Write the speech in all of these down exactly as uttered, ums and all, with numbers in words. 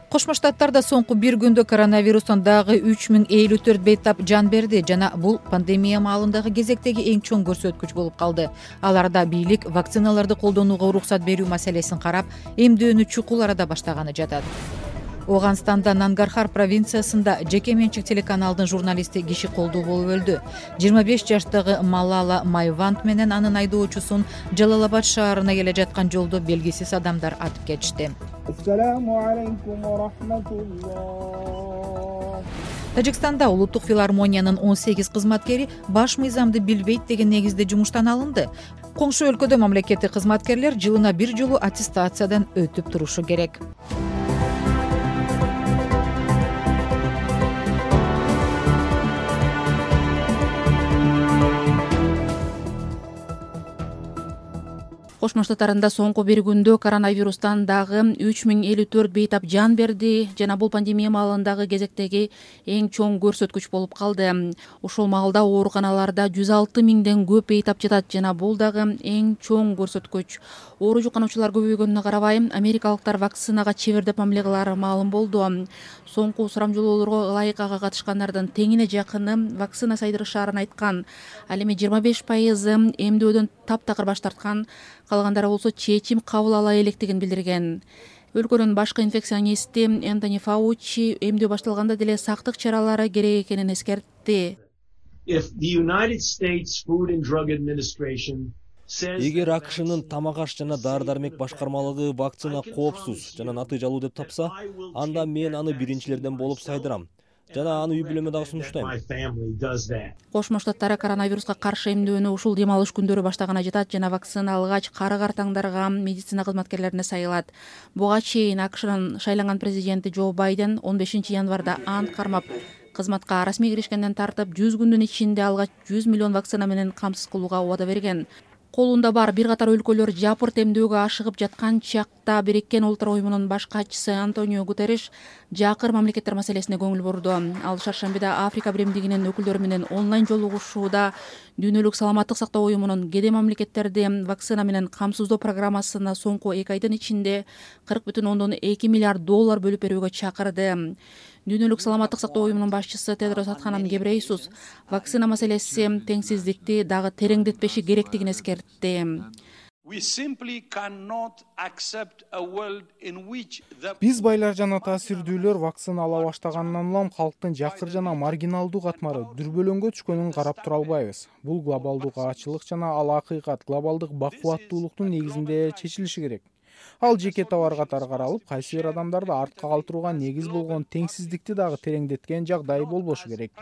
Кошмо Штаттарда соңку бир күндө коронавирустан дагы үч миң элүү төрт бейтап жан берди жана бул пандемия маалындагы кезектеги эң чоң көрсөткүч болуп калды. Аларда бийлик вакциналарды колдонууга уруксат берүү маселесин карап, эмдөөнү чукул арада баштаганы жатат. Оганстанда Нангархар провинциясында жеке менчик телеканалдын журналисти киши колдуу болуп өлдү. жыйырма беш жаштагы Малала Майвант менен анын айдоочусун Жалалабад шаарына келе жаткан жолдо белгисиз адамдар атып кетишти. Тажикстанда улуттук филармониянын он сегиз кызматкери баш мыйзамды билбейт деген негизде жумуштан алынды. Коңшу өлкөдө мамлекеттик кызматкерлер жылына бир жолу аттестациядан өтүп турушу керек. Кошмо Штаттарында соңку бир күндө коронавирустан дагы үч миң элүү төрт бейтап жан берди жана бул пандемия маалындагы кезектеги эң чоң көрсөткүч болуп калды. Ушул маалда ооруканаларда жүз алты миңден көп бейтап жатат жана бул дагы эң чоң көрсөткүч. Оору жуккануучулар көбөйгөнүнө карабай, америкалыктар вакцинага чебер деп мамиле кылары маалым болду. Соңку сурамжылоолорго ылайык ага катышкандардын теңине жакыны вакцина сайдырышаарын айткан. Ал эми жыйырма беш пайызы эмдөөдөн таптакыр баш тарткан, калгандары болсо чечим кабыл ала электигин билдирген. Өлкөнүн башкы инфекционисти Энтони Фаучи эмдөө башталганда деле сактык чаралары керек экенин эскертти. Эгер АКШнын тамак аш жана дары-дармек башкармалыгы вакцина коопсуз жана натыйжалуу деп тапса, анда мен аны биринчилерден болуп сайдырам жана аны үй бүлөмө дагы сунуштайм. Кошмо Штаттары коронавируска каршы эмдөөнү ушул дем алыш күндөрү баштаганы жатат жана вакцина алгач кары-картаңдарга медицина кызматкерлерине сайылат. Буга чейин АКШнын шайланган президенти Джо Байден он бешинчи январда ант кармап, кызматка расмий киришкенден тартып жүз күндүн ичинде алгач жүз миллион вакцина менен камсыз кылууга убада берген. Колунда бар бир катар өлкөлөр жапырт эмдөөгө ашыгып жаткан чакта Бириккен Улуттар уюмунун баш катчысы Антонио Гутерриш жакыр мамлекеттер маселесине көңүл бурду. Ал шаршембиде Африка биримдигинин өкүлдөрү менен онлайн жолугушууда Дүйнөлүк саламаттык сактоо уюмунун кедей мамлекеттерди вакцина менен камсыздоо программасына соңку эки айдын ичинде кырк бүтүн ондон эки миллиард доллар бөлүп берүүгө чакырды. Дүйнөлүк саламаттык сактоо уюмунун башчысы Тедрос Адханам Гебрейсус вакцина маселеси теңсиздикти дагы тереңдетпеши керектигин эскертти. Биз байлар жана таасирдүүлөр вакцина ала баштагандан улам калктын жакыр жана маргиналдуу катмары дүрбөлөңгө түшкөнүн карап тура албайбыз. Бул глобалдуу ачылык жана ал акыйкат глобалдык бакубаттуулуктун негизинде чечилиши керек. Ал жеке товар катары каралып, кайсы бир адамдарды артка калтырууга негиз болгон теңсиздикти дагы тереңдеткен жагдай болбошу керек.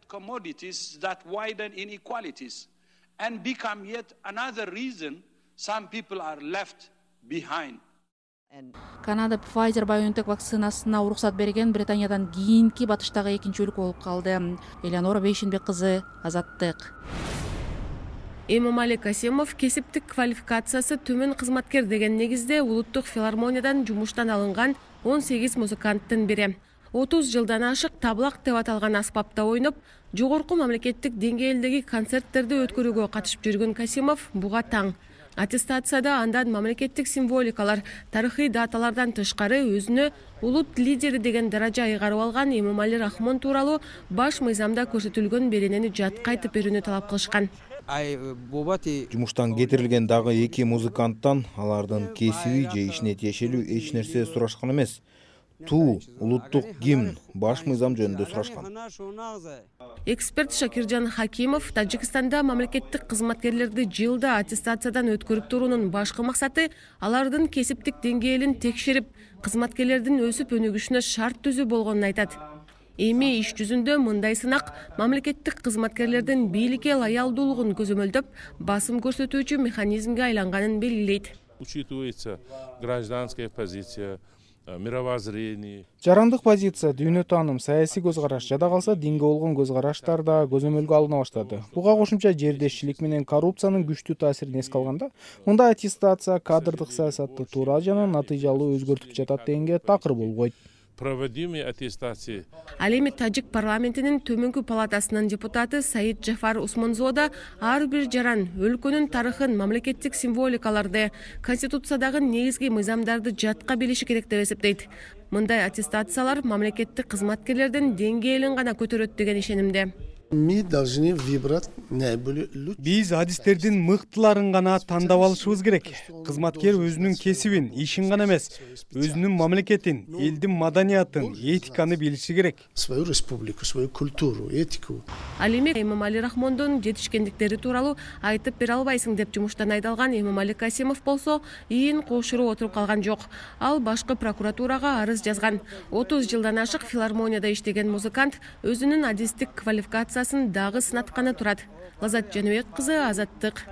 Канада Pfizer-BioNTech вакцинасына уруксат берген Британиядан кийинки батыштагы экинчи өлкө болуп калды. Элеонора Бейшенбек кызы, Азаттык. Эмомали Касимов кесиптик квалификациясы төмөн кызматкер деген негизде улуттук филармониядан жумуштан алынган он сегиз музыканттын бири. отуз жылдан ашык таблак деп аталган аспапта ойноп, жогорку мамлекеттик деңгээлдеги концерттерди өткөрүүгө катышып жүргөн Касимов буга таң. Аттестацияда андан мамлекеттик символикалар, тарыхый даталардан тышкары өзүнө улут лидери деген даража айгарып алган Эмомали Рахмон тууралуу баш мыйзамда көрсөтүлгөн беренени жаткайтып берүүнү талап кылышкан. Жумуштан кетирилген дагы эки музыканттан алардын кесиби же ишине тиешелүү эч нерсе сурашкан эмес. Туу, улуттук гимн, баш мыйзам жөнүндө сурашкан. Эксперт Шакиржан Хакимов Тажикстанда мамлекеттик кызматкерлерди жылда аттестациядан өткөрүп туруунун башкы максаты алардын кесиптик деңгээлин текшерип, кызматкерлердин өсүп өнүгүшүнө шарт түзүү болгонун айтат. Эми иш жүзүндө мындай сынак мамлекеттик кызматкерлердин бийликке лоялдуулугун көзөмөлдөп, басым көрсөтүүчү механизмге айланганын белгилейт. Учитывается гражданская позиция, мировоззрение. Жарандык позиция, дүйнө тааным, саясий көз караш, жада калса динге болгон көз караштар да көзөмөлгө алына баштады. Буга кошумча жердешчилик менен коррупциянын күчтүү таасирин эске алганда, мындай аттестация кадрдык саясатты туура жана натыйжалуу өзгөртүп жатат дегенге такыр болбойт. проводимый аттестации. Ал эми Тажик парламентинин төмөнкү палатасынын депутаты Саид Джафар Усманзода ар бир жаран өлкөнүн тарыхын, мамлекеттик символикаларды, конституциядагы негизги мыйзамдарды жатка билиши керек деп эсептейт. Мындай аттестациялар мамлекеттик кызматкерлердин деңгээлин гана көтөрөт деген ишенимде. Биз адистердин мыктыларын гана тандап алышыбыз керек. Кызматкер өзүнүн кесибин, ишин гана эмес, өзүнүн мамлекетин, элдин маданиятын, этиканы билиши керек. Свою республику, свою культуру, этику. Ал эми Эмомали Рахмондун жетишкендиктери тууралуу айтып бере албайсың деп жумуштан айдалган Эмомали Касимов болсо, ийин кошуруп отуруп калган жок. Ал башкы прокуратурага арыз жазган. отуз жылдан ашык филармонияда иштеген музыкант өзүнүн адистик квалификациясын дагы сынатканы турат. Лазат Жаныбек кызы, Азаттык.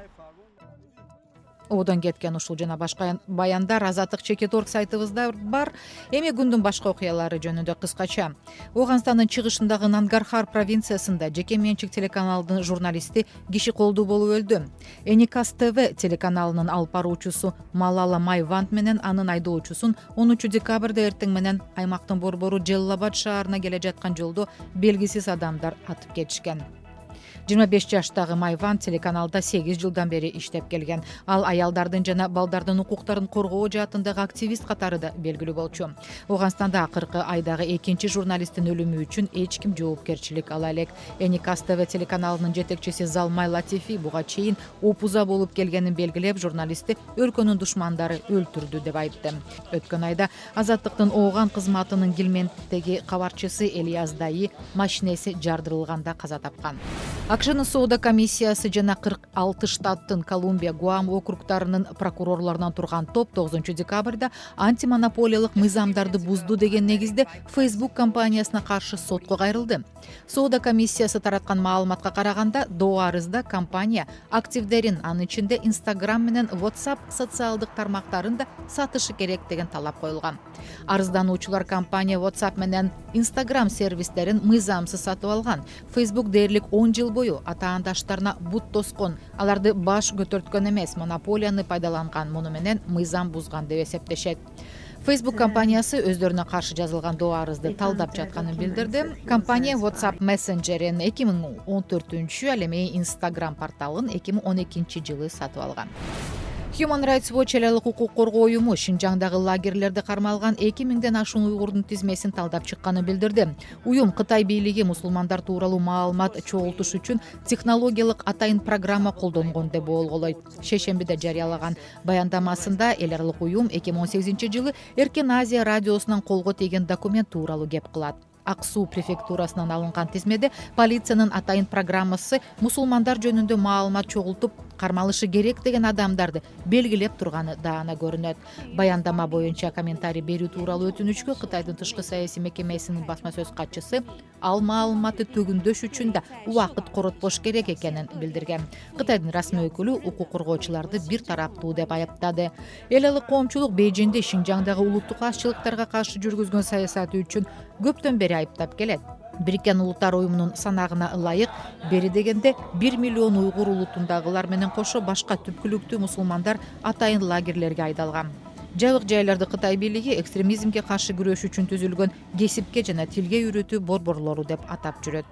Одан кеткен ушул жана башка баяндар Азаттык чекит орг сайтыбызда бар. Эми күндүн башка окуялары жөнүндө кыскача. Ооганстандын чыгышындагы Нангархар провинциясында жеке менчик телеканалдын журналисти киши колдуу болуп өлдү. Эникас ТВ телеканалынын алып баруучусу Малала Майвант менен анын айдоочусун онунчу декабрда эртең менен аймактын борбору Джеллабад шаарына келе жаткан жолдо белгисиз адамдар атып кетишкен. жыйырма беш жаштагы Майван телеканалда сегиз жылдан бери иштеп келген. Ал аялдардын жана балдардын укуктарын коргоо жаатындагы активист катары да белгилүү болчу. Ооганстанда акыркы айдагы экинчи журналисттин өлүмү үчүн эч ким жоопкерчилик ала элек. Эникас ТВ телеканалынын жетекчиси Залмай Латифи буга чейин опуза болуп келгенин белгилеп, журналистти өлкөнүн душмандары өлтүрдү деп айтты. Өткөн айда Азаттыктын Ооган кызматынын Гилмендеги кабарчысы Элияз Дайы машинеси жардырылганда каза тапкан. АКШнын соода комиссиясы жана кырк алты штаттын Колумбия, Гуам округдарынын прокурорлорунан турган топ тогузунчу декабрда антимонополиялык мыйзамдарды бузду деген негизде Facebook компаниясына каршы сотко кайрылды. Соода комиссиясы тараткан маалыматка караганда, до арызда компания активдерин, анын ичинде Instagram менен WhatsApp социалдык тармактарын да сатышы керек деген талап коюлган. Арыздануучулар компания WhatsApp менен Instagram сервистерин мыйзамсыз сатып алган. Facebook дээрлик он жыл бою атаандаштарына бут тоскон, аларды баш көтөрткөн эмес, монополияны пайдаланган, муну менен мыйзам бузган деп эсептешет. Facebook компаниясы өздөрүнө каршы жазылган доо арызды талдап жатканын билдирди. Компания WhatsApp мессенджерин эки миң он төртүнчү, ал эми Instagram порталын эки миң он экинчи жылы сатып алган. Human Rights Watch элелик укук коргоо уюму Шинжаңдагы лагерлерде кармалган эки миңден ашуун уйгурдун тизмесин талдап чыкканын билдирди. Уюм Кытай бийлиги мусулмандар тууралуу маалымат чогултуш үчүн технологиялык атайын программа колдонгон деп болголойт. Шейшембиде жарыялаган баяндамасында эл аралык уюм эки миң он сегизинчи жылы Эркен Азия радиосунан колго тийген документ тууралуу кеп кылат. Аксу префектурасынан алынган тизмеде полициянын атайын программасы мусулмандар жөнүндө маалымат чогултуп кармалышы керек деген адамдарды белгилеп турганы даана көрүнөт. Баяндама боюнча комментарий берүү тууралуу өтүнүчкө Кытайдын тышкы саясий мекемесинин басма сөз катчысы ал маалыматты төгүндөш үчүн да убакыт коротпош керек экенин билдирген. Кытайдын расмий өкүлү укук коргоочуларды бир тараптуу деп айыптады. Эл аралык коомчулук Бейжиңде Шинжаңдагы улуттук азчылыктарга каршы жүргүзгөн саясаты үчүн көптөн бери айыптап келет. Бириккен Улуттар уюмунун санагына ылайык, бери дегенде бир миллион уйгур улутундагылар менен кошо башка түпкүлүктүү мусулмандар атайын лагерлерге айдалган. Жабык жайларды Кытай бийлиги экстремизмге каршы күрөш үчүн түзүлгөн кесипке жана тилге үйрөтүү борборлору деп атап жүрөт.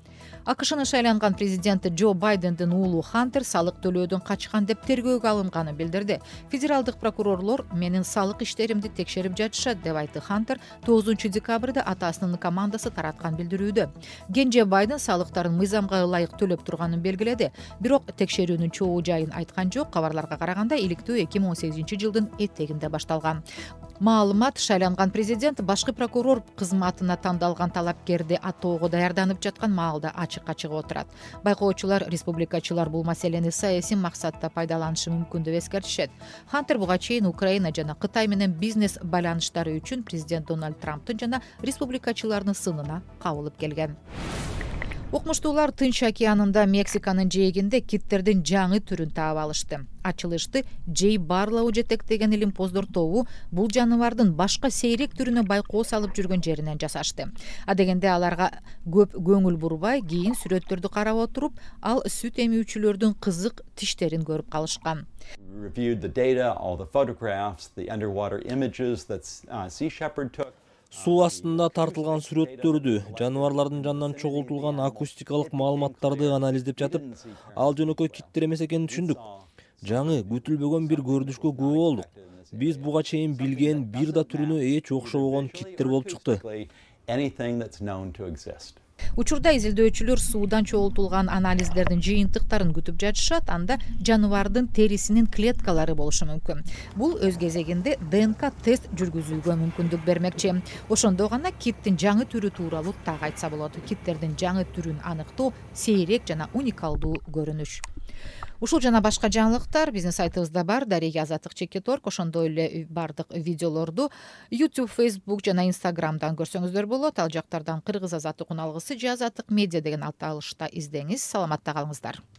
АКШнын шайланган президенти Джо Байдендин уулу Хантер салык төлөөдөн качкан деп тергөөгө алынганын билдирди. Федералдык прокурорлор менин салык иштеримди текшерип жатышат деп айтты Хантер тогузунчу декабрда атасынын командасы тараткан билдирүүдө. Кенже Байден салыктарын мыйзамга ылайык төлөп турганын белгиледи. Бирок текшерүүнүн чогуу жайын айткан жок. Кабарларга караганда иликтөө эки миң он сегизинчи жылдын этегинде башталган. Маалымат шайланган президент башкы прокурор кызматына тандалган талапкерди аттоого даярданып жаткан маалда ачыкка чыгып отурат. Байкоочулар, республикачылар бул маселени саясий максатта пайдаланышы мүмкүн деп эскертишет. Хантер буга чейин Украина жана Кытай менен бизнес байланыштары үчүн президент Дональд Трамптын жана республикачылардын сынына кабылып келген. Укмуштуулар Тынч океанында Мексиканын жээгинде киттердин жаңы түрүн таап алышты. Ачылышты Джей Барлоу жетектеген илимпоздор тобу бул жаныбардын башка сейрек түрүнө байкоо салып жүргөн жеринен жасашты. Адегенде аларга көп көңүл бурбай, кийин сүрөттөрдү карап отуруп, ал сүт эмүүчүлөрдүн кызык тиштерин көрүп калышкан. Суу астында тартылган сүрөттөрдү, жаныбарлардын жанынан чогултулган акустикалык маалыматтарды анализдеп жатып, ал жөнөкөй киттер эмес экенин түшүндүк. Жаңы күтүлбөгөн бир көрүнүшкө күбө болдук. Биз буга чейин билген бир да түрүнө эч окшобогон киттер болуп чыкты. Учурда изилдөөчүлөр суудан чогултулган анализдердин жыйынтыктарын күтүп жатышат, анда жаныбардын терисинин клеткалары болушу мүмкүн. Бул өз кезегинде ди эн ка тест жүргүзүүгө мүмкүндүк бермекчи. Ошондо гана киттин жаңы түрү тууралуу так айтса болот. Киттердин жаңы түрүн аныктоо сейрек жана уникалдуу көрүнүш. Ушул жана башка жаңылыктар биздин сайтыбызда бар. Дареги Азаттык чекит точка орг. Ошондой эле бардык видеолорду YouTube, Facebook жана Instagramдан көрсөңүздөр болот. Ал жактардан Кыргыз Азаттык уналгысы же Азаттык медиа деген аталышта издеңиз. Саламатта калыңыздар.